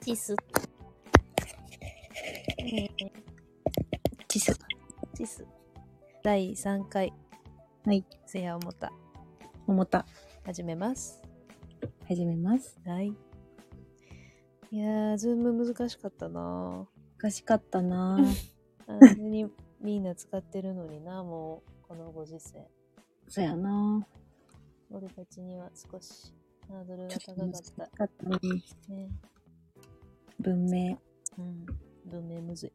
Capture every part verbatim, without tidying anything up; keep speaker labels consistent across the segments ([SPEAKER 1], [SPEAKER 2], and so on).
[SPEAKER 1] チス。えー、
[SPEAKER 2] チス。
[SPEAKER 1] チス。だいさんかい。
[SPEAKER 2] はい。
[SPEAKER 1] せやおもた。
[SPEAKER 2] おもた。
[SPEAKER 1] 始めます。
[SPEAKER 2] 始めます。
[SPEAKER 1] はい。いやー、ズーム難しかったな
[SPEAKER 2] 難しかったな
[SPEAKER 1] ぁ。あんなにみんな使ってるのにな、もう、このご時世。
[SPEAKER 2] そうやな
[SPEAKER 1] 俺たちには少しハードルが高か
[SPEAKER 2] 難
[SPEAKER 1] っ。
[SPEAKER 2] したかったね。
[SPEAKER 1] ね。
[SPEAKER 2] 文明。
[SPEAKER 1] うん。文明むずい。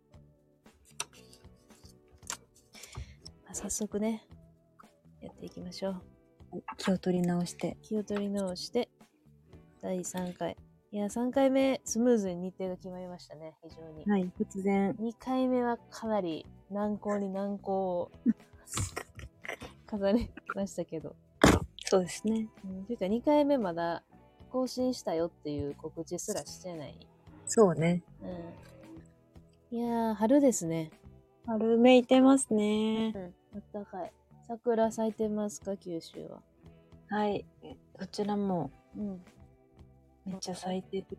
[SPEAKER 1] まあ、早速ね、やっていきましょう。
[SPEAKER 2] 気を取り直して。
[SPEAKER 1] 気を取り直して、だいさんかい。いや、さんかいめ、スムーズに日程が決まりましたね、非常に。
[SPEAKER 2] はい、突然。
[SPEAKER 1] にかいめはかなり難航に難航を重ねましたけど。
[SPEAKER 2] そうですね。
[SPEAKER 1] うん、というかにかいめまだ更新したよっていう告知すらしてない。
[SPEAKER 2] そうね。
[SPEAKER 1] うん。いやー、春ですね。
[SPEAKER 2] 春めいてますね。
[SPEAKER 1] うん。あったかい。桜咲いてますか、九州は。
[SPEAKER 2] はい。こちらも
[SPEAKER 1] うん。
[SPEAKER 2] めっちゃ咲いてる。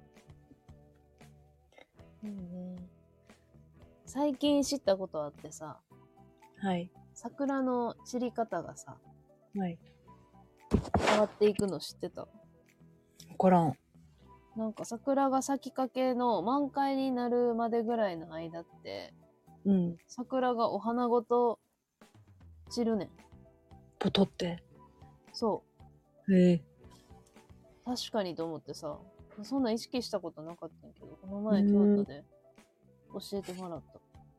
[SPEAKER 1] いいね。最近知ったことあってさ、
[SPEAKER 2] はい。
[SPEAKER 1] 桜の散り方がさ、
[SPEAKER 2] はい。
[SPEAKER 1] 変わっていくの知ってた？
[SPEAKER 2] わからん。
[SPEAKER 1] なんか桜が咲きかけの満開になるまでぐらいの間って、
[SPEAKER 2] うん。
[SPEAKER 1] 桜がお花ごと散るねん。
[SPEAKER 2] ポトって。
[SPEAKER 1] そ
[SPEAKER 2] へえ。
[SPEAKER 1] う。確かにと思ってさ、そんな意識したことなかったんやけど、この前
[SPEAKER 2] うん
[SPEAKER 1] 京都で教えてもらった。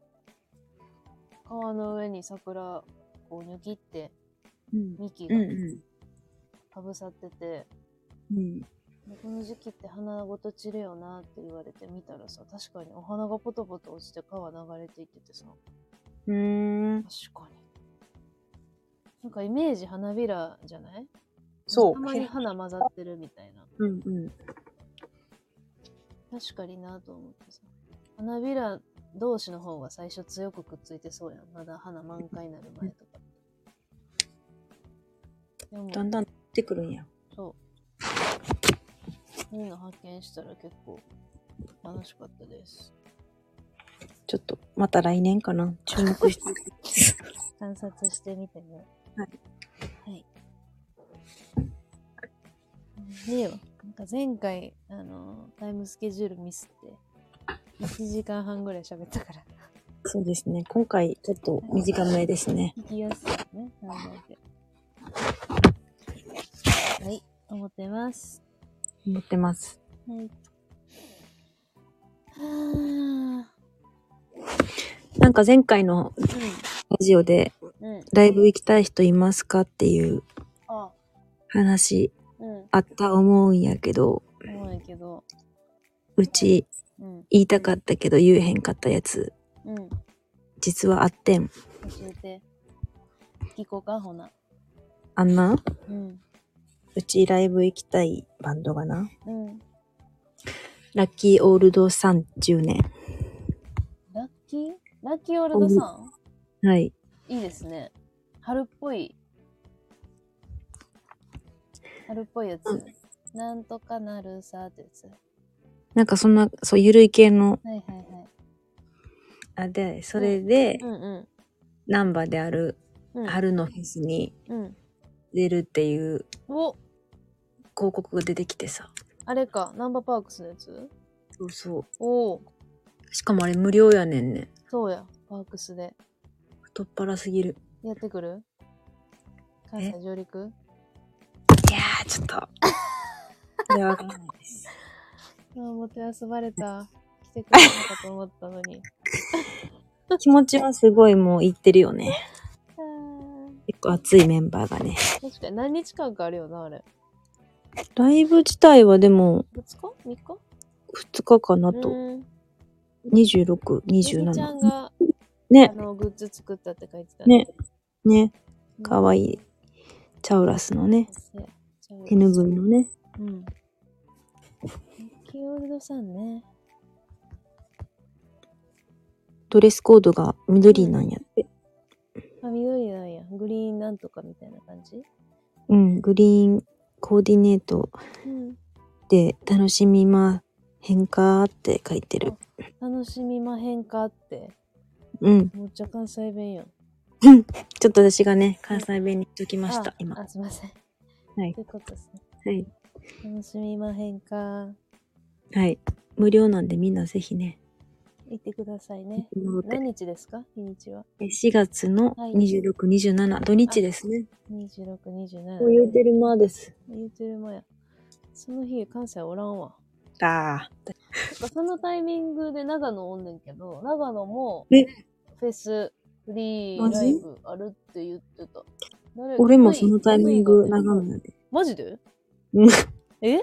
[SPEAKER 1] 川の上に桜こうニョキって
[SPEAKER 2] うん。
[SPEAKER 1] 幹が
[SPEAKER 2] うんう
[SPEAKER 1] かぶさってて、
[SPEAKER 2] ん。うん。
[SPEAKER 1] でこの時期って花ごと散るよなって言われてみたらさ、確かにお花がポトポト落ちて川流れていっててさ、
[SPEAKER 2] うーん。
[SPEAKER 1] 確かに。なんかイメージ花びらじゃない？
[SPEAKER 2] そう。
[SPEAKER 1] たまに花混ざってるみたいな。
[SPEAKER 2] うんうん。
[SPEAKER 1] 確かになと思ってさ。花びら同士の方が最初強くくっついてそうやん。まだ花満開になる前とか。でも
[SPEAKER 2] だんだん出てくるんや。
[SPEAKER 1] そう。そういうの発見したら結構楽しかったです。
[SPEAKER 2] ちょっと、また来年かな。注目して。
[SPEAKER 1] 観察してみてね。
[SPEAKER 2] はい。
[SPEAKER 1] はい。でよ、なんか前回、あの、タイムスケジュールミスって、いちじかんはんぐらい喋ったから。
[SPEAKER 2] そうですね。今回、ちょっと短めですね。
[SPEAKER 1] 聞きやすいね、考えて。はい、思ってます。
[SPEAKER 2] 思ってます。
[SPEAKER 1] はい。は
[SPEAKER 2] なんか前回の
[SPEAKER 1] ぁ。
[SPEAKER 2] ラジオで、
[SPEAKER 1] うん。うん。
[SPEAKER 2] ライブ行きたい人いますかっていう
[SPEAKER 1] あ、
[SPEAKER 2] 話
[SPEAKER 1] うん。
[SPEAKER 2] あった思うんやけど、
[SPEAKER 1] 思うんやけど。
[SPEAKER 2] うち
[SPEAKER 1] うん。
[SPEAKER 2] 言いたかったけど言えへんかったやつ、
[SPEAKER 1] うん。
[SPEAKER 2] 実はあってん。
[SPEAKER 1] 教えて。聞こうか、ほな。
[SPEAKER 2] あんな、
[SPEAKER 1] うん。
[SPEAKER 2] うちライブ行きたいバンドがな、
[SPEAKER 1] うん。
[SPEAKER 2] ラッキーオールドさんじゅうねん。
[SPEAKER 1] ラッキーラッキーオールドさん？
[SPEAKER 2] はい。
[SPEAKER 1] いいですね。春っぽい。春っぽいやつ。
[SPEAKER 2] うん、
[SPEAKER 1] なんとかなるさってやつ。
[SPEAKER 2] なんかそんな、そう、ゆるい系の、
[SPEAKER 1] はいはいはい。
[SPEAKER 2] あ、で、それで、
[SPEAKER 1] うんうん。
[SPEAKER 2] ナンバーである
[SPEAKER 1] うん。
[SPEAKER 2] 春のフェスに
[SPEAKER 1] うん。
[SPEAKER 2] 出るっていう
[SPEAKER 1] お、
[SPEAKER 2] 広告が出てきてさ。
[SPEAKER 1] あれか、ナンバーパークスのやつ？
[SPEAKER 2] そうそう。
[SPEAKER 1] おお、
[SPEAKER 2] しかもあれ無料やねんね。
[SPEAKER 1] そうや、パークスで。
[SPEAKER 2] 太っ腹すぎる。
[SPEAKER 1] やってくる？関西上陸？
[SPEAKER 2] いやー、ちょっと。いや、わかんないです。
[SPEAKER 1] ああ、もてあそばれた。来てくれなかと思ったのに。
[SPEAKER 2] 気持ちはすごいもう言ってるよね。
[SPEAKER 1] あー、
[SPEAKER 2] 結構熱いメンバーがね。
[SPEAKER 1] 確かに何日間かあるよな、あれ。
[SPEAKER 2] ライブ自体はでも
[SPEAKER 1] ふつか ?みっ 日
[SPEAKER 2] ふつかかな
[SPEAKER 1] う
[SPEAKER 2] と。
[SPEAKER 1] ーん。
[SPEAKER 2] にじゅうろく、にじゅうなな。
[SPEAKER 1] ゆきちゃんが、
[SPEAKER 2] ね
[SPEAKER 1] あ。の、グッズ作ったって書いてた
[SPEAKER 2] ね。ね。
[SPEAKER 1] うん、
[SPEAKER 2] かわいい。チャウラスのね。
[SPEAKER 1] チャウラス
[SPEAKER 2] エヌブイ のね。
[SPEAKER 1] うん。キーオールドさんね。
[SPEAKER 2] ドレスコードが緑なんやって。
[SPEAKER 1] あ、緑なんや。グリーンなんとかみたいな感じ？
[SPEAKER 2] うん、グリーンコーディネート
[SPEAKER 1] うん。
[SPEAKER 2] で楽しみま変化って書いてる。
[SPEAKER 1] 楽しみまへんかって。
[SPEAKER 2] うん。
[SPEAKER 1] めっちゃ関西弁やん。
[SPEAKER 2] ちょっと私がね、関西弁にしときました、
[SPEAKER 1] あ
[SPEAKER 2] 今。
[SPEAKER 1] あ、すいません。
[SPEAKER 2] はい
[SPEAKER 1] ということですね。
[SPEAKER 2] はい。
[SPEAKER 1] 楽しみまへんか。
[SPEAKER 2] はい。無料なんでみんなぜひね。
[SPEAKER 1] 行ってくださいね。
[SPEAKER 2] 戻って
[SPEAKER 1] 何日ですか日にちは。
[SPEAKER 2] しがつのにじゅうろく、にじゅうなな、土日ですね。
[SPEAKER 1] にじゅうろく、にじゅうなな。
[SPEAKER 2] こう言うてる間です。
[SPEAKER 1] 言うてる間や。その日、関西おらんわ。
[SPEAKER 2] ああ。
[SPEAKER 1] そのタイミングで長野おんねんけど、長野も
[SPEAKER 2] え、
[SPEAKER 1] フェス、フリーライブあるって言ってた。
[SPEAKER 2] 俺もそのタイミング
[SPEAKER 1] 長
[SPEAKER 2] 長野やで。
[SPEAKER 1] マジで
[SPEAKER 2] うん。
[SPEAKER 1] え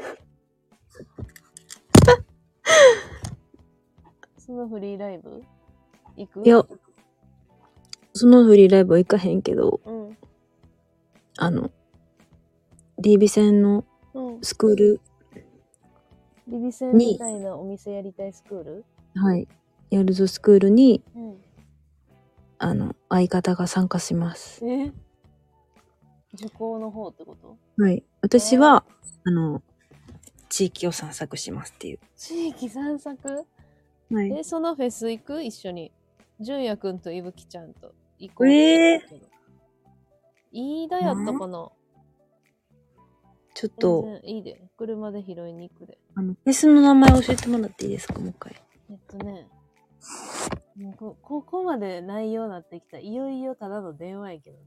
[SPEAKER 1] そのフリーライブ行く
[SPEAKER 2] いや、そのフリーライブは行かへんけど、
[SPEAKER 1] うん。
[SPEAKER 2] あの、リービ戦の
[SPEAKER 1] うん。
[SPEAKER 2] スクール
[SPEAKER 1] リビセンみたいなお店やりたいスクール
[SPEAKER 2] はい。やるぞスクールに、
[SPEAKER 1] うん。
[SPEAKER 2] あの、相方が参加します。
[SPEAKER 1] え受講の方ってこと？
[SPEAKER 2] はい。私は、あの、地域を散策しますっていう。
[SPEAKER 1] 地域散策
[SPEAKER 2] はい。
[SPEAKER 1] え、そのフェス行く一緒に。純也くんといぶきちゃんと行こう。
[SPEAKER 2] ええー。
[SPEAKER 1] 飯田やったかな
[SPEAKER 2] ちょっと、
[SPEAKER 1] 全然いいで。車で拾いに行くで。
[SPEAKER 2] あの、フェスの名前教えてもらっていいですか、もう一回。
[SPEAKER 1] えっとね、もうこ、ここまで内容になってきた。いよいよただの電話やけどな。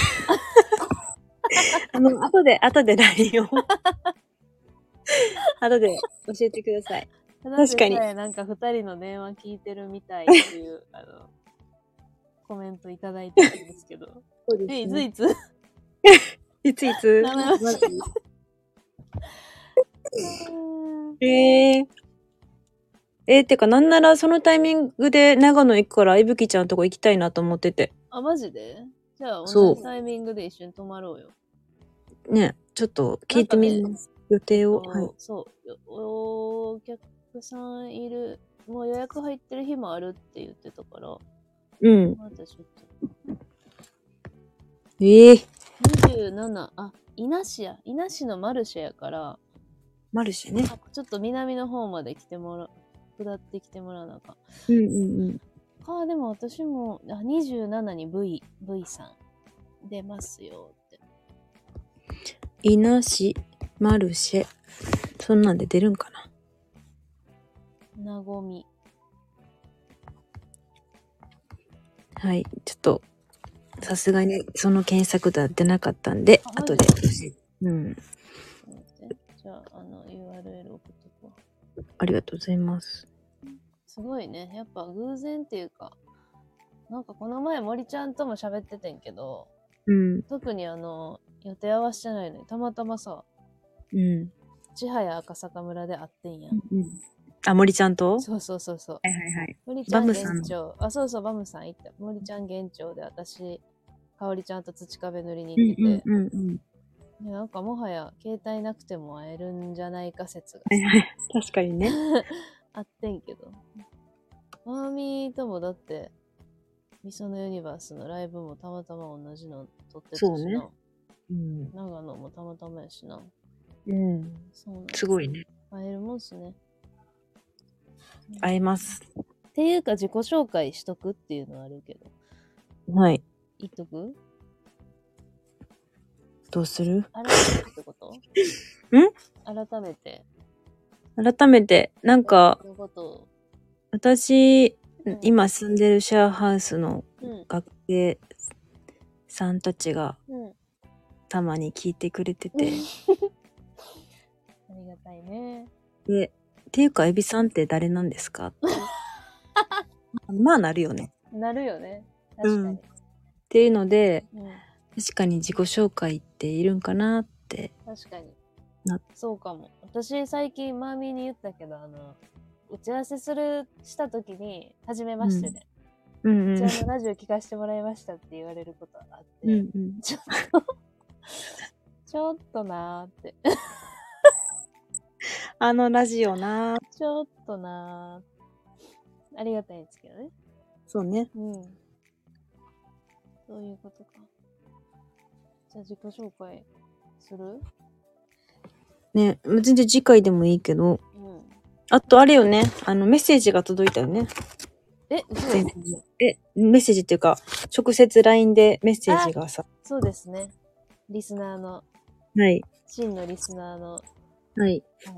[SPEAKER 2] あの、後で、後で ライン を。後で教えてください。確かに。
[SPEAKER 1] なんか二人の電話聞いてるみたいっていう、あの、コメントいただいてるんですけど。
[SPEAKER 2] そうですね、
[SPEAKER 1] え、いついつ
[SPEAKER 2] いついつ
[SPEAKER 1] 名前教えて。
[SPEAKER 2] えー。えー、てか、なんならそのタイミングで長野行くから、いぶきちゃんとこ行きたいなと思ってて。
[SPEAKER 1] あ、マジでじゃあ、
[SPEAKER 2] そう
[SPEAKER 1] 同じタイミングで一緒に泊まろうよ。
[SPEAKER 2] ね、ちょっと聞いてみます。予定を。はい。
[SPEAKER 1] そう。お客さんいる、もう予約入ってる日もあるって言ってたから。
[SPEAKER 2] うん。
[SPEAKER 1] またちょっと。
[SPEAKER 2] ええー。
[SPEAKER 1] にじゅうなな、あ、伊那市や。伊那市のマルシェやから。
[SPEAKER 2] マルシェね。
[SPEAKER 1] ちょっと南の方まで来てもらう。下ってきてもらうのか。
[SPEAKER 2] うんうんうん。
[SPEAKER 1] あ、でも私も、あ、にじゅうななに V、V さん出ますよって。
[SPEAKER 2] 伊那市、マルシェ。そんなんで出るんかな。
[SPEAKER 1] なごみ。
[SPEAKER 2] はい。ちょっと、さすがにその検索では出なかったんで、後で。うん。
[SPEAKER 1] じゃあ、あの、ユーアールエル 送っとくわ。
[SPEAKER 2] ありがとうございます。
[SPEAKER 1] すごいね。やっぱ偶然っていうか、なんかこの前森ちゃんとも喋っててんけど、
[SPEAKER 2] うん。
[SPEAKER 1] 特にあの、予定合わせてないのに、たまたまさ、
[SPEAKER 2] うん。
[SPEAKER 1] 千早赤坂村で会ってんやん。
[SPEAKER 2] うん。あ、森ちゃんと
[SPEAKER 1] そうそうそうそう。
[SPEAKER 2] はいはいはい。
[SPEAKER 1] 森ちゃん
[SPEAKER 2] バムさん
[SPEAKER 1] 現長。あ、そうそう、バムさん行った。森ちゃん現長で私、かおりちゃんと土壁塗りに行ってて。
[SPEAKER 2] うんうんうんうん。
[SPEAKER 1] なんかもはや携帯なくても会えるんじゃないか説が。
[SPEAKER 2] 確かにね。
[SPEAKER 1] あってんけど。マーミーともだって、みそのユニバースのライブもたまたま同じの撮ってたしな。
[SPEAKER 2] そうね。うん。
[SPEAKER 1] 長野もたまたまやしな。
[SPEAKER 2] うん。そうなんすごいね。
[SPEAKER 1] 会えるもんすね。
[SPEAKER 2] 会えます。
[SPEAKER 1] っていうか自己紹介しとくっていうのはあるけど。
[SPEAKER 2] はい。
[SPEAKER 1] 言っとく
[SPEAKER 2] どうする
[SPEAKER 1] 改めてってこと
[SPEAKER 2] ん
[SPEAKER 1] 改めて。
[SPEAKER 2] 改めて、なんか、
[SPEAKER 1] のこと
[SPEAKER 2] 私、
[SPEAKER 1] うん、
[SPEAKER 2] 今住んでるシェアハウスの
[SPEAKER 1] うん
[SPEAKER 2] 学生さんたちが、
[SPEAKER 1] うん、
[SPEAKER 2] たまに聞いてくれてて。
[SPEAKER 1] ありがたいね。
[SPEAKER 2] で、っていうか、エビさんって誰なんですかって。まあ、なるよね。
[SPEAKER 1] なるよね。確かに。うん、
[SPEAKER 2] っていうので、
[SPEAKER 1] うん、
[SPEAKER 2] 確かに自己紹介っているんかなって。
[SPEAKER 1] 確かに。
[SPEAKER 2] な
[SPEAKER 1] そうかも。私最近マーミーに言ったけど、あの、打ち合わせする、した時に、はじめましてで。うん、うんうん。うちのラジオ聞かせてもらいましたって言われることがあって、うんうん、ちょっと、ちょっとなーって。あのラジオなー。ちょっとなー。ありがたいんですけどね。
[SPEAKER 2] そうね。
[SPEAKER 1] うん。そういうことか。じゃあ自己紹介する？
[SPEAKER 2] ね、全然次回でもいいけど。うん。 あとあれよね。あの、メッセージが届いたよね。
[SPEAKER 1] え、嘘
[SPEAKER 2] え、メッセージっていうか、直接 ライン でメッセージがさ。
[SPEAKER 1] そうですね。リスナーの。
[SPEAKER 2] はい。
[SPEAKER 1] 真のリスナーの。
[SPEAKER 2] はい。はい、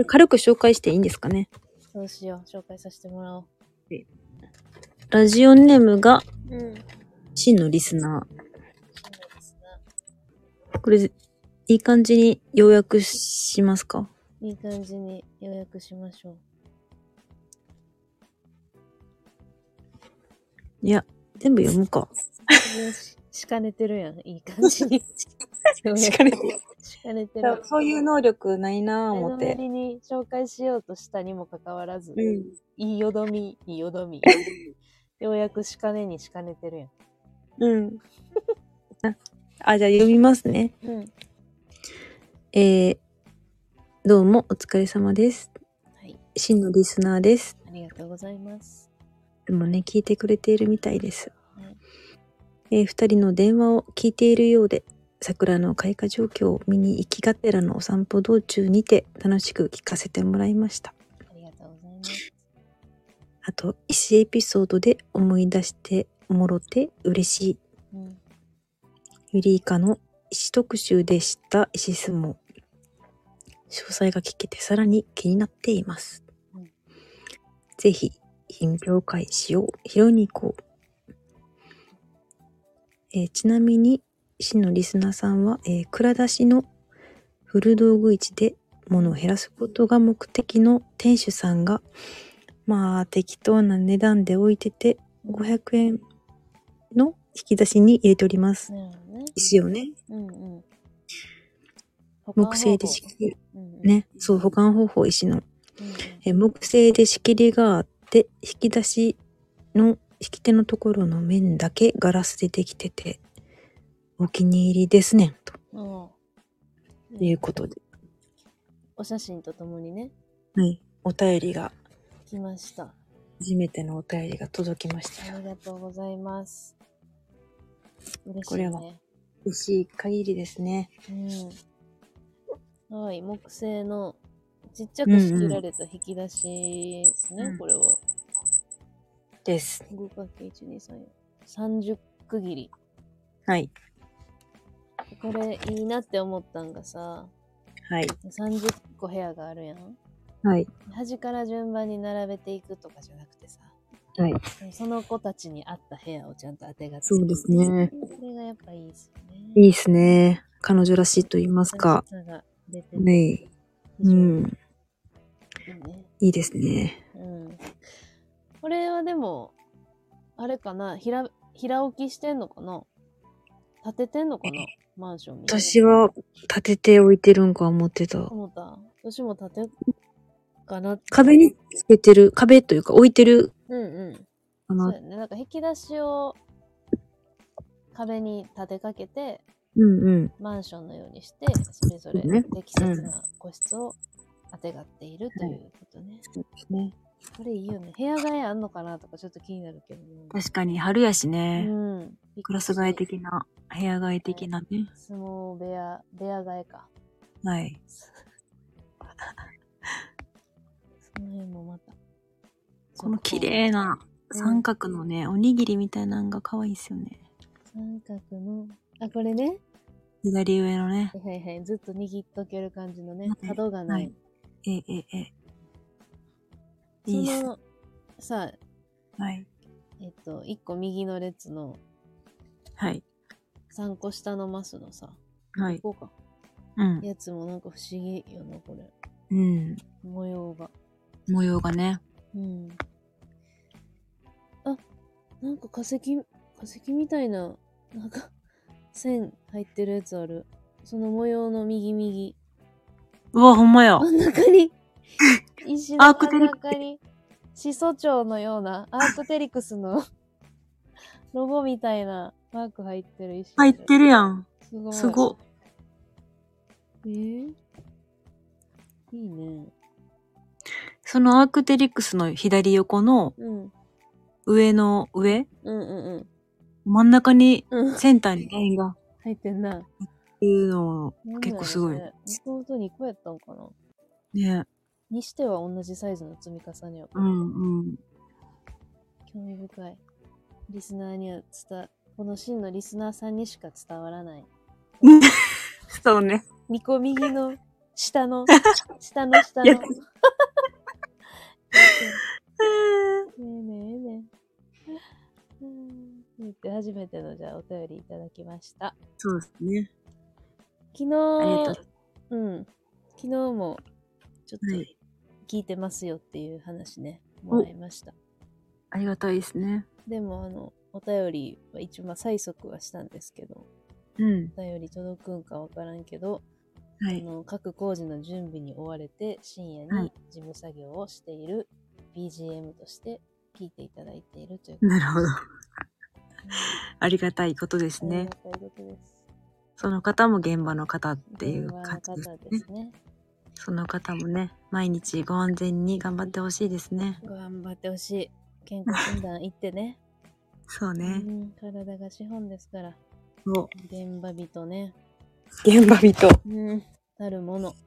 [SPEAKER 2] 軽く紹介していいんですかね。
[SPEAKER 1] そうしよう。紹介させてもらおう。
[SPEAKER 2] ラジオネームが、
[SPEAKER 1] うん。
[SPEAKER 2] 真のリスナー。真のリスナー。これ、いい感じに要約しますか？
[SPEAKER 1] いい感じに要約しましょう。
[SPEAKER 2] いや、全部読むか。
[SPEAKER 1] し, しかねてるやん。いい感じに。
[SPEAKER 2] しかねてる。
[SPEAKER 1] しかねてる。
[SPEAKER 2] そういう能力ないなぁ思って。
[SPEAKER 1] 前のめりに紹介しようとしたにもかかわらず、
[SPEAKER 2] うん、
[SPEAKER 1] いいよどみ、いいよどみ。ようやくしかねにしかねてるやん。
[SPEAKER 2] うん。あ、じゃあ読みますね。うん。えー、どうもお疲れ様です。はい。真のリスナーです。
[SPEAKER 1] ありがとうございます。
[SPEAKER 2] でもね、聞いてくれているみたいです。はい。えー、二人の電話を聞いているようで、桜の開花状況を見に行きがてらのお散歩道中にて楽しく聞かせてもらいました。
[SPEAKER 1] ありがとうございます。
[SPEAKER 2] あと、石エピソードで思い出してもろて嬉しい。うん、ユリイカの石特集で知った石相撲。詳細が聞けてさらに気になっています。うん、ぜひ、品評会しよう。拾いに行こう。えー、ちなみに、市のリスナーさんは、えー、蔵出しの古道具市で物を減らすことが目的の店主さんが、まあ適当な値段で置いてて、ごひゃくえんの引き出しに入れております。ね、石をね。うんうん、木製で仕切り、うんうん、ね、そう、保管方法石の。うんうん、え木製で仕切りがあって、引き出しの引き手のところの面だけガラスでできてて、お気に入りですねんと、うん、いうことで、
[SPEAKER 1] お写真とともにね、
[SPEAKER 2] はい、お便りが
[SPEAKER 1] 来ました。
[SPEAKER 2] 初めてのお便りが届きましたよ。
[SPEAKER 1] ありがとうございます。嬉しいね。
[SPEAKER 2] これは嬉しい限りですね。
[SPEAKER 1] うん。はい、木製のちっちゃく仕切られた引き出しですね、うんうん、これは。
[SPEAKER 2] です。
[SPEAKER 1] ごかけるいち、に、さん、よん。さんじゅう区切り。
[SPEAKER 2] はい。
[SPEAKER 1] これいいなって思ったんがさ、
[SPEAKER 2] はい。
[SPEAKER 1] さんじゅっこ部屋があるやん。
[SPEAKER 2] はい。
[SPEAKER 1] 端から順番に並べていくとかじゃなくてさ、
[SPEAKER 2] はい。
[SPEAKER 1] その子たちに合った部屋をちゃんと当てがって。
[SPEAKER 2] そうですね。
[SPEAKER 1] これがやっぱいいですよね。
[SPEAKER 2] いいですね。彼女らしいと言いますか。ねえ。うん。いいね。いいですね。
[SPEAKER 1] うん。これはでも、あれかな、平、平置きしてんのかな、建ててんのかな、マンションみたいな。
[SPEAKER 2] 私は建てて置いてるんか思ってた。
[SPEAKER 1] 思った。私も建てかなって。
[SPEAKER 2] 壁につけてる、壁というか置いてる。
[SPEAKER 1] うんうん。そうやね。なんか引き出しを壁に立てかけて、うんうん、マンションのようにして、それぞれ適切な個室を当てがっているということね。
[SPEAKER 2] そうですね。
[SPEAKER 1] これいいよね。部屋替えあんのかなとかちょっと気になるけど、ね。
[SPEAKER 2] 確かに春やしね。うん。クラス替え的な、部屋替え的なね。
[SPEAKER 1] 相撲部屋、部屋替えか。
[SPEAKER 2] はい。
[SPEAKER 1] その辺もまた。
[SPEAKER 2] この綺麗な三角のね、うん、おにぎりみたいなのが可愛いですよね。
[SPEAKER 1] 三角の、あ、これね。
[SPEAKER 2] 左上のね。
[SPEAKER 1] はいはい。ずっと握っとける感じのね。角がない。はい、
[SPEAKER 2] ええええ。
[SPEAKER 1] その、さ、
[SPEAKER 2] はい。
[SPEAKER 1] えっと、一個右の列の、
[SPEAKER 2] はい。
[SPEAKER 1] 三個下のマスのさ、
[SPEAKER 2] はい。
[SPEAKER 1] ここか。
[SPEAKER 2] うん。
[SPEAKER 1] やつもなんか不思議よな、これ。
[SPEAKER 2] うん。
[SPEAKER 1] 模様が。
[SPEAKER 2] 模様がね。
[SPEAKER 1] うん。あ、なんか化石、化石みたいな、なんか、線入ってるやつある。その模様の右右。
[SPEAKER 2] うわ、ほんまや。
[SPEAKER 1] 真ん中に、石の真ん中に、始祖鳥のような、アークテリクスのロゴみたいなマーク入ってる石。
[SPEAKER 2] 入ってるやん。
[SPEAKER 1] すごい。
[SPEAKER 2] すご。
[SPEAKER 1] えー、いいね。
[SPEAKER 2] そのアークテリクスの左横の、上の上、
[SPEAKER 1] うんうんうん。
[SPEAKER 2] 真ん中に、センターにラインが
[SPEAKER 1] 入ってんな。
[SPEAKER 2] っていうの結構すごい。
[SPEAKER 1] もともとにこやったんかな。
[SPEAKER 2] ね
[SPEAKER 1] にしては同じサイズの積み重ねを。
[SPEAKER 2] うんうん。
[SPEAKER 1] 興味深い。リスナーには伝、この真のリスナーさんにしか伝わらない。
[SPEAKER 2] そうね。
[SPEAKER 1] みこ右の下の、下の下の。ねえねえねえ。言って初めてのじゃあお便りいただきました。
[SPEAKER 2] そうですね。
[SPEAKER 1] 昨日、うん。昨日もちょっと聞いてますよっていう話ね、もらいました。
[SPEAKER 2] ありがたいですね。
[SPEAKER 1] でもあの、お便りは一応まあ催促はしたんですけど、
[SPEAKER 2] うん。
[SPEAKER 1] お便り届くんかわからんけど、
[SPEAKER 2] はい、
[SPEAKER 1] あの各工事の準備に追われて深夜に事務作業をしている ビージーエム として聞いていただいているということです。
[SPEAKER 2] なるほど。ありがたいことですね。
[SPEAKER 1] ありがたいことです。
[SPEAKER 2] その方も現場の方っていう感じですね。
[SPEAKER 1] 現場の方ですね。
[SPEAKER 2] その方もね、毎日ご安全に頑張ってほしいですね。
[SPEAKER 1] 頑張ってほしい。健康診断行ってね。
[SPEAKER 2] そうね、
[SPEAKER 1] うん。体が資本ですから。
[SPEAKER 2] そう。
[SPEAKER 1] 現場人ね。
[SPEAKER 2] 現場人。
[SPEAKER 1] うん。なるもの。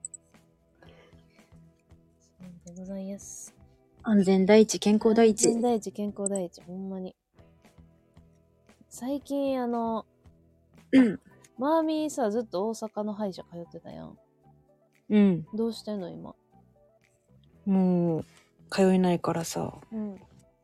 [SPEAKER 1] そうでございます。
[SPEAKER 2] 安全第一、健康第一。
[SPEAKER 1] 安全第一、健康第一。ほんまに。最近、あの、
[SPEAKER 2] うん。
[SPEAKER 1] マーミーさ、ずっと大阪の歯医者通ってたやん。
[SPEAKER 2] うん。
[SPEAKER 1] どうしてんの今。
[SPEAKER 2] もう、通えないからさ。うん。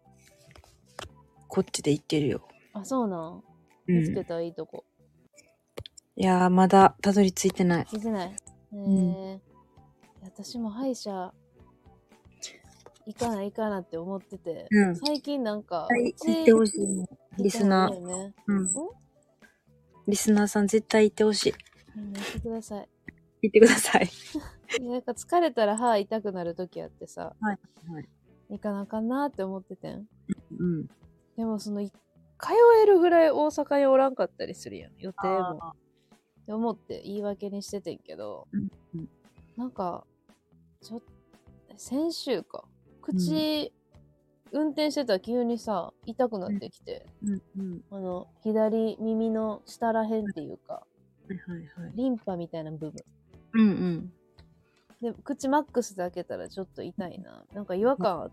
[SPEAKER 2] こっちで行ってるよ。
[SPEAKER 1] あ、そうなん。見つけたらいいとこ。
[SPEAKER 2] うん、いやー、まだたどり着いてない。
[SPEAKER 1] ついてない。えー、うん、私も歯医者、行かない行かなって思ってて、うん、最近なんか、
[SPEAKER 2] 行ってほしい。リスナー。ね、うん。リスナーさん絶対行ってほしい。
[SPEAKER 1] うん、行ってください。
[SPEAKER 2] 行ってください。
[SPEAKER 1] なんか疲れたら歯痛くなるときあってさ、
[SPEAKER 2] はいはい、
[SPEAKER 1] 行かなあかんなって思っててん。
[SPEAKER 2] うん。
[SPEAKER 1] でもその、通えるぐらい大阪におらんかったりするやん、予定も。って思って言い訳にしててんけど、うんうん、なんか、ちょっと、先週か。口、うん、運転してたら急にさ、痛くなってきて、うんうん、あの、左耳の下らへんっていうか、はいはいはい、リンパみたいな部分。うんうん。で、口マックスで開けたらちょっと痛いな。なんか違和感あって、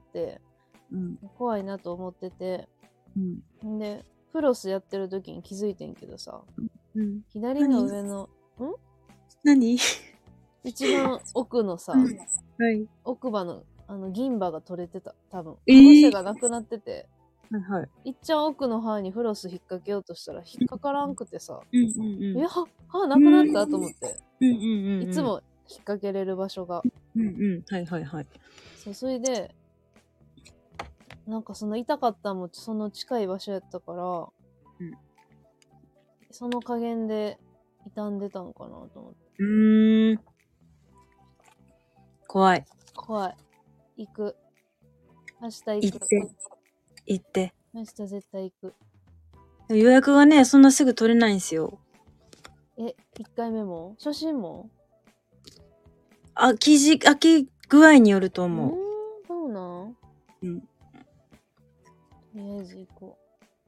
[SPEAKER 1] うん、怖いなと思ってて、うん、で、フロスやってる時に気づいてんけどさ、うん、左の上の、ん
[SPEAKER 2] 何
[SPEAKER 1] 一番奥のさ、はい、奥歯のあの銀歯が取れてた、多分。えー、癖がなくなってて、はいはい、いっちゃん奥の歯にフロス引っ掛けようとしたら引っかからんくてさ、うんうんうん、え、歯、歯なくなったと思って、うんうんうんうん、いつも引っ掛けれる場所が。うんうん、はいはいはい。そう、それで、なんかその痛かったのもその近い場所やったから、うん、その加減で傷んでたんかなと思って。うーん。
[SPEAKER 2] 怖い。
[SPEAKER 1] 怖い。行く。明日行く。
[SPEAKER 2] 行って。行って。
[SPEAKER 1] 明日絶対行く。
[SPEAKER 2] 予約がね、そんなすぐ取れないんですよ。
[SPEAKER 1] え、いっかいめも初心も
[SPEAKER 2] あ、生地、開き具合によると思う。うーん、
[SPEAKER 1] そうなんうん。とりあえず行こ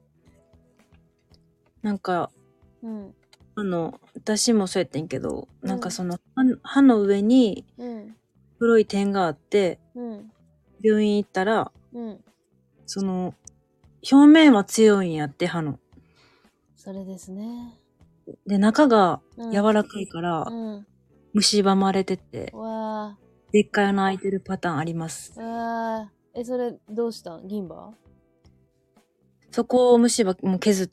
[SPEAKER 2] う。なんか、うん。あの、私もそうやってんけど、うん、なんかその、歯の上に、黒い点があって、うん、病院行ったら、うん、その、表面は強いんやって、歯の。
[SPEAKER 1] それですね。
[SPEAKER 2] で、中が柔らかいから、うん、蝕まれてて、わでっかい穴開いてるパターンあります。
[SPEAKER 1] わえ、それどうしたん？銀歯？
[SPEAKER 2] そこを虫歯も削って、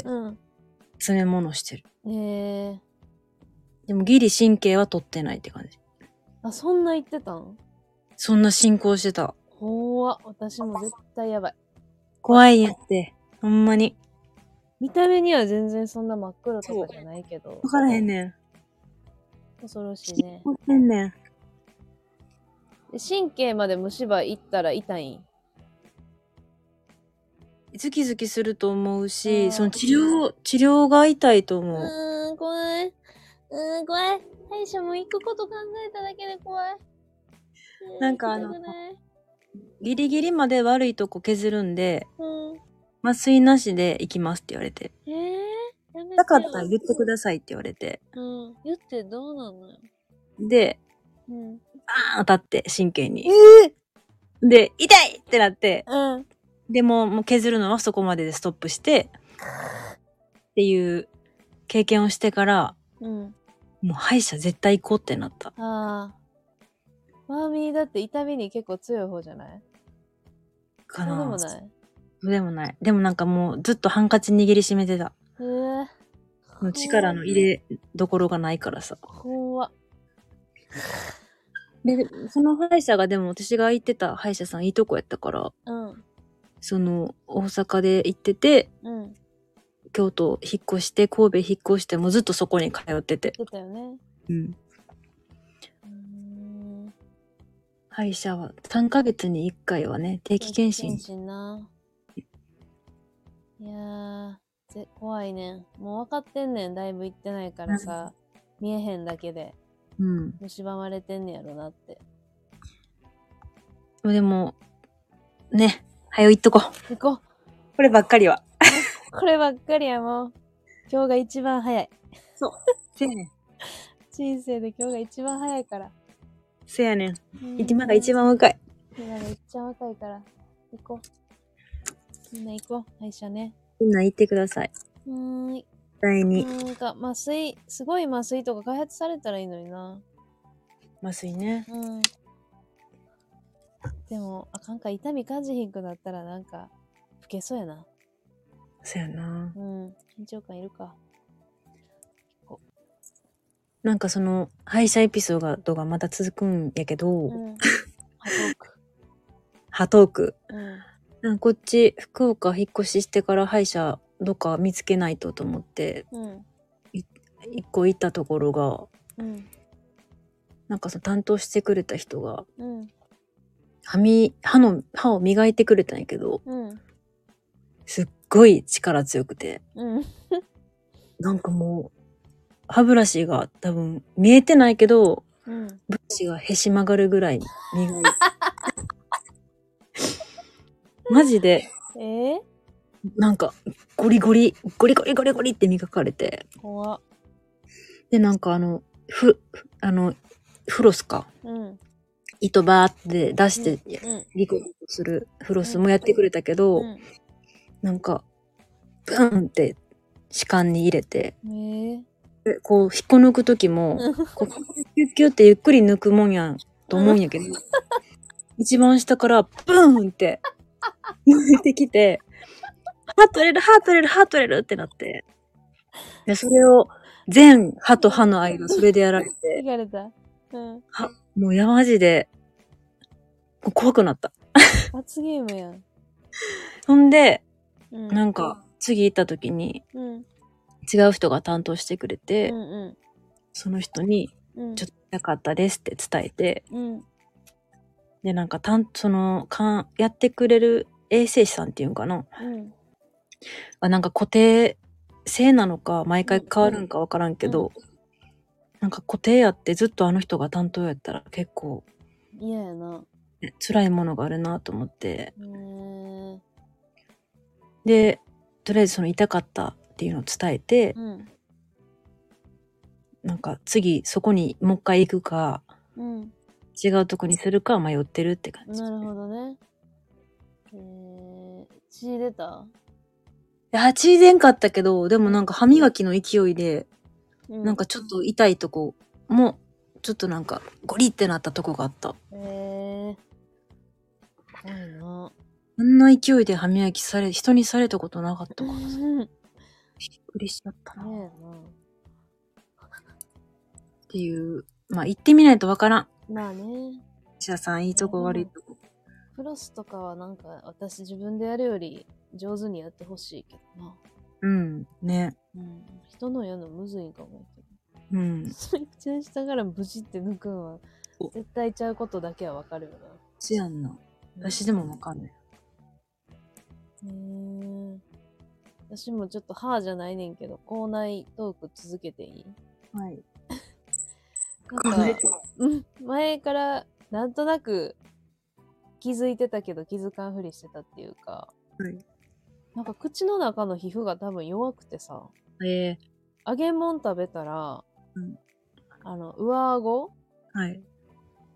[SPEAKER 2] うん、詰め物してる。へえ。でもギリ神経は取ってないって感じ。
[SPEAKER 1] あ、そんな言ってたん？
[SPEAKER 2] そんな進行してた。
[SPEAKER 1] 怖っ。私も絶対やばい。
[SPEAKER 2] 怖いやって。ほんまに。
[SPEAKER 1] 見た目には全然そんな真っ黒とかじゃないけど。
[SPEAKER 2] わからへんねん。
[SPEAKER 1] 恐ろしいね。
[SPEAKER 2] わかんねん。
[SPEAKER 1] 神経まで虫歯いったら痛いん？
[SPEAKER 2] ズキズキすると思うし、その治療、治療が痛いと思う。
[SPEAKER 1] うーん、怖い。うーん、怖い。歯医者も行くこと考えただけで怖い。
[SPEAKER 2] なんかあの、ギリギリまで悪いとこ削るんで、うん、麻酔なしで行きますって言われて。えー、やめてよ。痛かったら言ってくださいって言われて。
[SPEAKER 1] うん、言ってどうなんのよ。
[SPEAKER 2] で、
[SPEAKER 1] うん、
[SPEAKER 2] ーン当たって、神経に。
[SPEAKER 1] え
[SPEAKER 2] ー、で、痛いってなって、
[SPEAKER 1] うん。
[SPEAKER 2] でも、もう削るのはそこまででストップして、っていう経験をしてから、うん、もう歯医者絶対行こうってなった。
[SPEAKER 1] ああ。マーミーだって痛みに結構強い方じゃないかな。そうでもない
[SPEAKER 2] そうでもない。でもなんかもうずっとハンカチ握りしめてた。へえ。もう力の入れどころがないからさ。
[SPEAKER 1] 怖っ。
[SPEAKER 2] で、その歯医者がでも私が行ってた歯医者さんいいとこやったから、うん、その大阪で行ってて、うん、京都引っ越して神戸引っ越してもずっとそこに通ってて。
[SPEAKER 1] 出たよね。うん。
[SPEAKER 2] 歯医者はさんかげつにいっかいはね、定期検診。
[SPEAKER 1] 検診な。いやー、ぜ怖いねん。もう分かってんねん。だいぶ行ってないからさ、うん、見えへんだけで。うん。蝕まれてんねやろなって。
[SPEAKER 2] でも、ね、早よ行っとこう。
[SPEAKER 1] 行こう。
[SPEAKER 2] こればっかりは。
[SPEAKER 1] こればっかりはもう、今日が一番早い。
[SPEAKER 2] そう。せやねん。
[SPEAKER 1] 人生で今日が一番早いから。
[SPEAKER 2] せやねん。今が一番若い。
[SPEAKER 1] 今が一番若いから。行こう。みんな行こう。歯医者ね。
[SPEAKER 2] みんな行ってください。
[SPEAKER 1] はーい。
[SPEAKER 2] 第二。
[SPEAKER 1] なんか、麻酔、すごい麻酔とか開発されたらいいのにな。
[SPEAKER 2] 麻酔ね。うん。
[SPEAKER 1] でも、あかんか、痛み感じひんくなったらなんか、老けそうやな。
[SPEAKER 2] そうやな。
[SPEAKER 1] うん。緊張感いるか。
[SPEAKER 2] なんかその、歯医者エピソードがまた続くんやけど、うん、
[SPEAKER 1] ハトーク。
[SPEAKER 2] ハトーク。うん。こっち、福岡引っ越ししてから歯医者どっか見つけないとと思って、うん、一個行ったところが、うん、なんかその担当してくれた人が、うん、歯み、歯の、歯を磨いてくれたんやけど、うん、すっごい力強くて、うん、なんかもう、歯ブラシが多分見えてないけど、うん、ブラシがへし曲がるぐらい磨いて。マジで、えー、なんかゴリゴリ、ゴリゴリゴリゴリって磨かれて。怖っ。で、なんかあの、ふ、あの、フロスか。うん、糸バーって出して、リコリコするフロスもやってくれたけど、うんうん、なんか、ブーンって歯間に入れて、えーこう、引っこ抜くときも、こう、キュッキュッってゆっくり抜くもんやん、と思うんやけど、一番下から、ブーンって、抜いてきて、歯取れる、歯取れる、歯取れるってなって、で、それを、全歯と歯の間、それでやられて、
[SPEAKER 1] いかれた。うん。
[SPEAKER 2] は、もうやまじで、怖くなった。
[SPEAKER 1] 罰ゲームやん。
[SPEAKER 2] ほんで、うん、なんか、次行ったときに、うん違う人が担当してくれて、うんうん、その人に、ちょっと痛かったですって伝えて、うん、で、なんか、たん、その、かん、やってくれる衛生士さんっていうんかな、うん、あなんか固定性なのか、毎回変わるんかわからんけど、うん、なんか固定やってずっとあの人が担当やったら結構、
[SPEAKER 1] 嫌やな。
[SPEAKER 2] 辛いものがあるなと思って、で、とりあえずその痛かったっていうのを伝えて、うん、なんか次そこにもう一回行くか、うん、違うとこにするか迷ってるって感じ。
[SPEAKER 1] なるほどね。えー、血出た？
[SPEAKER 2] いや、血出んかったけど、でもなんか歯磨きの勢いで、うん、なんかちょっと痛いとこも、ちょっとなんかゴリってなったとこがあった。へえー。怖いな。あんな勢いで歯磨きされ、人にされたことなかったからさ。びっくりしちゃったな。ねえな。っていう、まあ行ってみないとわからん。
[SPEAKER 1] まあね。
[SPEAKER 2] 医者さんいいとこ悪いとこ。
[SPEAKER 1] フロスとかはなんか私自分でやるより上手にやってほしいけどな。
[SPEAKER 2] うん、ね。
[SPEAKER 1] うん。人のやるのむずいんかもけど。うん。それ口下からブチって抜くんは絶対ちゃうことだけはわかるよな。
[SPEAKER 2] ちやんな。私でもわかんない。
[SPEAKER 1] へー。私もちょっと歯じゃないねんけど、口内トーク続けていい？はい。なんか、うん、前からなんとなく気づいてたけど気づかんふりしてたっていうか、はい、なんか口の中の皮膚が多分弱くてさ、えー、揚げ物食べたら、うん、あの、上顎、はい、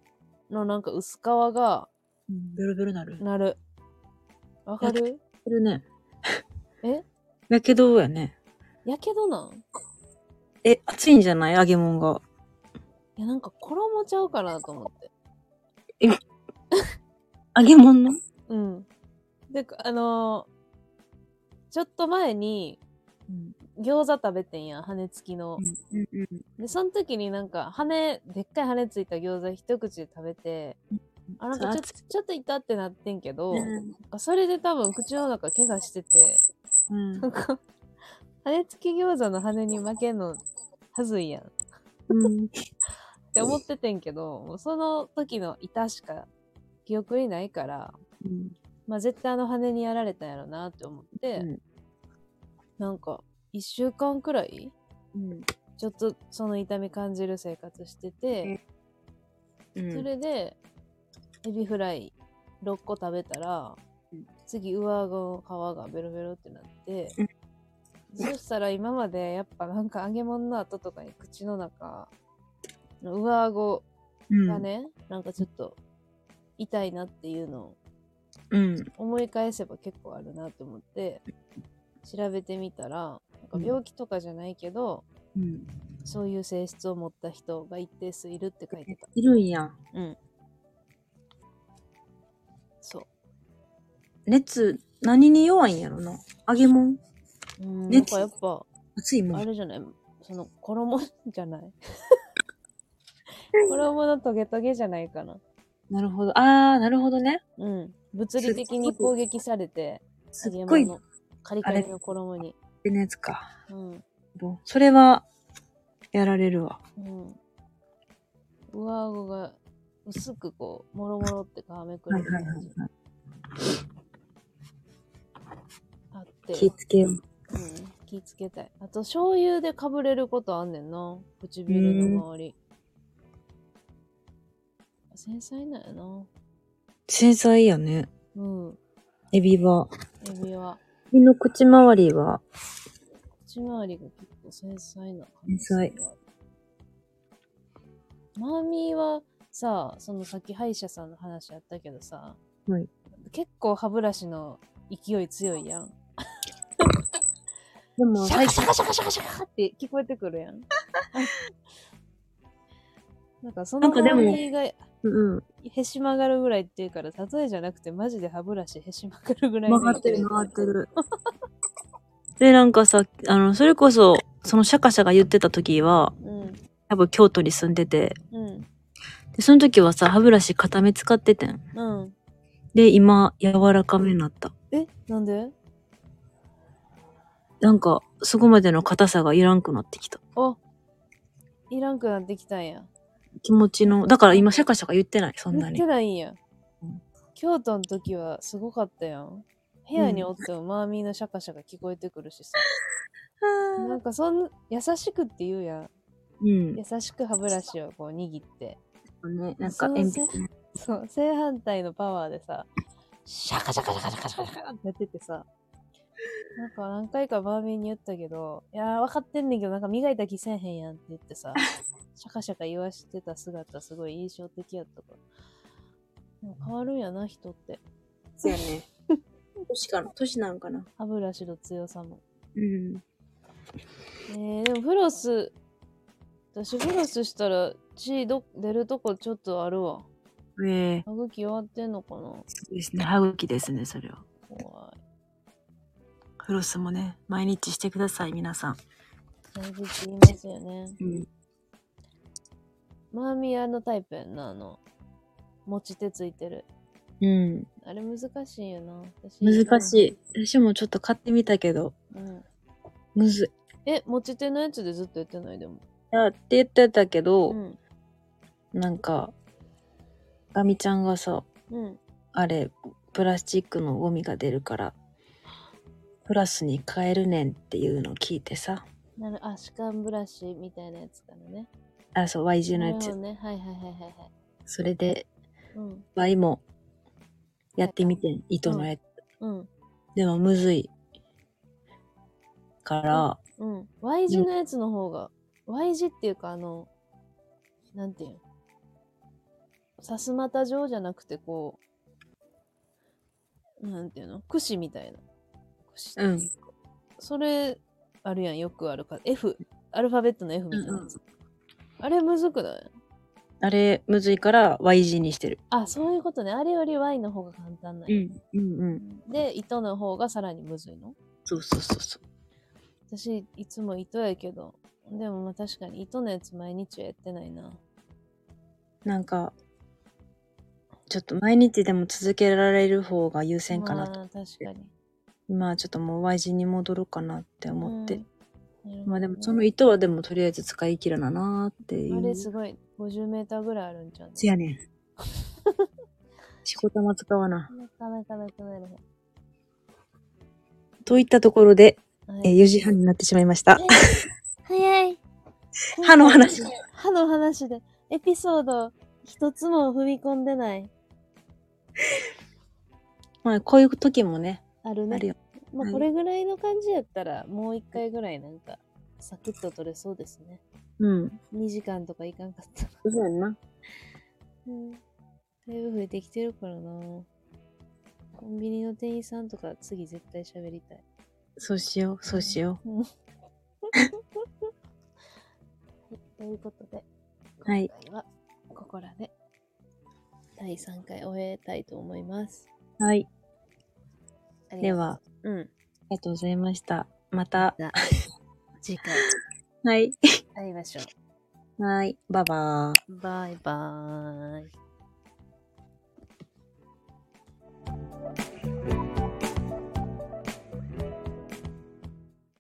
[SPEAKER 1] のなんか薄皮が、
[SPEAKER 2] うん、ベロベロなる。
[SPEAKER 1] なる。わかる？
[SPEAKER 2] やけるね。
[SPEAKER 1] え
[SPEAKER 2] やけどやね。
[SPEAKER 1] やけどなん？
[SPEAKER 2] え、熱いんじゃない揚げ物が。
[SPEAKER 1] いや、なんか衣ちゃうかなと思って。
[SPEAKER 2] え揚げ物の？
[SPEAKER 1] うん。で、あのー、ちょっと前に、餃子食べてんやん、羽付きの。
[SPEAKER 2] うんうんうん、
[SPEAKER 1] で、その時になんか、羽、でっかい羽ついた餃子一口で食べて、あ、なんかちょっと、ちょっと痛ってなってんけど、うん、それで多分口の中怪我してて、うん、なんか、羽付き餃子の羽に負けんの、はずいやん。うん、って思っててんけど、もうその時の痛しか記憶にないから、うん、まあ絶対あの羽にやられたんやろなって思って、うん、なんか、一週間くらい、うん、ちょっとその痛み感じる生活してて、うん、それで、エビフライろっこ食べたら、うん、次上顎の皮がベロベロってなって、うん、そしたら今までやっぱなんか揚げ物の後とかに口の中、上顎がね、うん、なんかちょっと痛いなっていうのを思い返せば結構あるなと思って、調べてみたら、なんか病気とかじゃないけど、うん、そういう性質を持った人が一定数いるって書いてた。
[SPEAKER 2] いるんや。
[SPEAKER 1] うん。そう。
[SPEAKER 2] 熱、何に弱いんやろな。揚げ物？
[SPEAKER 1] うん、なんかやっぱ、
[SPEAKER 2] 熱いもん。
[SPEAKER 1] あれじゃない、その、衣じゃない衣のトゲトゲじゃないかな。
[SPEAKER 2] なるほど。あー、なるほどね。
[SPEAKER 1] うん。物理的に攻撃されて、
[SPEAKER 2] すっごい、
[SPEAKER 1] カリカリの衣に。
[SPEAKER 2] ってのやつか。
[SPEAKER 1] うん。
[SPEAKER 2] それは、やられるわ。
[SPEAKER 1] うん。上顎が薄くこう、もろもろって皮めくれる感じ。はいはいはいはい、あって。
[SPEAKER 2] 気つけよう。
[SPEAKER 1] うん。気つけたい。あと、醤油でかぶれることあんねんな。唇の周り。繊細なんやな。
[SPEAKER 2] 繊細やね。
[SPEAKER 1] うん。
[SPEAKER 2] エビは。
[SPEAKER 1] エビは。
[SPEAKER 2] エビの口周りは。
[SPEAKER 1] 口周りが結構繊細な感
[SPEAKER 2] じ。繊細。
[SPEAKER 1] マーミーはさ、そのさっき歯医者さんの話あったけどさ、はい、結構歯ブラシの勢い強いやん。でも、シャカシャカシャカシャカシャカって聞こえてくるやん。なんかそのマーミーがうん、へし曲がるぐらいっていうから、例えじゃなくてマジで歯ブラシへし曲がるぐらいの
[SPEAKER 2] 曲がってる曲がってる。で、なんかさ、あの、それこそ、そのシャカシャカ言ってた時は、うん、多分京都に住んでて、うん、で、その時はさ、歯ブラシ固め使っててん。うん。で、今、柔らかめになった。
[SPEAKER 1] え、なんで？
[SPEAKER 2] なんか、そこまでの硬さがいらんくなってきた。
[SPEAKER 1] あ、いらんくなってきたんや。
[SPEAKER 2] 気持ちの、だから今シャカシャカ言ってない、そんなに。
[SPEAKER 1] 言ってないんや。うん、京都の時はすごかったやん。部屋におってもマーミーのシャカシャカ聞こえてくるしさ。うん、なんかそん、優しくって言うやん。うん。優しく歯ブラシをこう握って。
[SPEAKER 2] ね、なんか鉛筆ね。
[SPEAKER 1] そう、正反対のパワーでさ、シャカシャカシャカシャカシャカシャカってやっててさ、なんか何回かマーミーに言ったけど、いやー分かってんねんけど、なんか磨いた気せえへんやんって言ってさ、シャカシャカ言わしてた姿すごい印象的やったから。でも変わるんやな、人って。
[SPEAKER 2] そうやね。年かな、年なんかな。
[SPEAKER 1] 歯ブラシの強さも。
[SPEAKER 2] うん。
[SPEAKER 1] えー、でもフロス、私フロスしたら血ど出るとこちょっとあるわ。ええー。歯茎弱ってんのかな？
[SPEAKER 2] そうですね、歯茎ですね、それは。怖い。フロスもね、毎日してください、皆さん。
[SPEAKER 1] 大事って言いますよね。うん。マーミヤのタイプやんな、あの、持ち手ついてる。うん。あれ難しいよな。
[SPEAKER 2] 私難しい。私もちょっと買ってみたけど。うん。むず
[SPEAKER 1] い。え、持ち手のやつでずっとやってないでも。い
[SPEAKER 2] や、って言ってたけど、うん、なんか、ガミちゃんがさ、うん、あれ、プラスチックのゴミが出るから、プラスに変えるねんっていうのを聞いてさ。
[SPEAKER 1] なる、あ、歯間ブラシみたいなやつかね。
[SPEAKER 2] あ、そう、ワイ 字のやつ。
[SPEAKER 1] ね。はいはいはいはいはい。
[SPEAKER 2] それで、うん、ワイもやってみてん、はい、糸のやつ、うん。うん。でもむずい。から、
[SPEAKER 1] うん。ワイ 字のやつの方が、ワイ 字っていうかあの、なんていうの、 さすまた状じゃなくて、こう、なんていうの櫛みたいな。櫛
[SPEAKER 2] うん。
[SPEAKER 1] それ、あるやん、よくあるか。F、アルファベットの F みたいなやつ。うんうん、あれむずくない？
[SPEAKER 2] あれむずいから ワイ 字にしてる。
[SPEAKER 1] あ、そういうことね。あれより Y の方が簡単なんや。
[SPEAKER 2] うん。うんうん。
[SPEAKER 1] で、糸の方がさらにむずいの？
[SPEAKER 2] そうそうそうそう。
[SPEAKER 1] 私、いつも糸やけど、でもまあ確かに糸のやつ毎日はやってないな。
[SPEAKER 2] なんか、ちょっと毎日でも続けられる方が優先かなと。
[SPEAKER 1] まあ確かに。
[SPEAKER 2] 今はちょっともう Y 字に戻ろうかなって思って。
[SPEAKER 1] うん、
[SPEAKER 2] まあでもその糸はでもとりあえず使い切らななーっていう。
[SPEAKER 1] あれすごい。ごじゅうメーターぐらいあるんちゃうの？
[SPEAKER 2] せやねん。仕事も使わな。
[SPEAKER 1] なかなかなくなるへん。
[SPEAKER 2] といったところで、
[SPEAKER 1] はい、
[SPEAKER 2] えー、よじはんになってしまいました。
[SPEAKER 1] 早い。
[SPEAKER 2] 歯の話。
[SPEAKER 1] 歯の話で、エピソード一つも踏み込んでない。
[SPEAKER 2] まあ、こういう時もね。
[SPEAKER 1] あるね。あるよ。まあ、これぐらいの感じやったら、もう一回ぐらいなんか、サクッと取れそうですね。うん。にじかんとかいかんかったら。
[SPEAKER 2] そうやんな。
[SPEAKER 1] うん。だいぶ増えてきてるからな。コンビニの店員さんとか次絶対喋りたい。そうしよう、そうしよう。うん、はい、ということで、今回はここらでだいさんかい終えたいと思います。はい。では、うん。ありがとうございました。また、次回。はい。会いましょう。はい。バイバーイ。バイバーイ。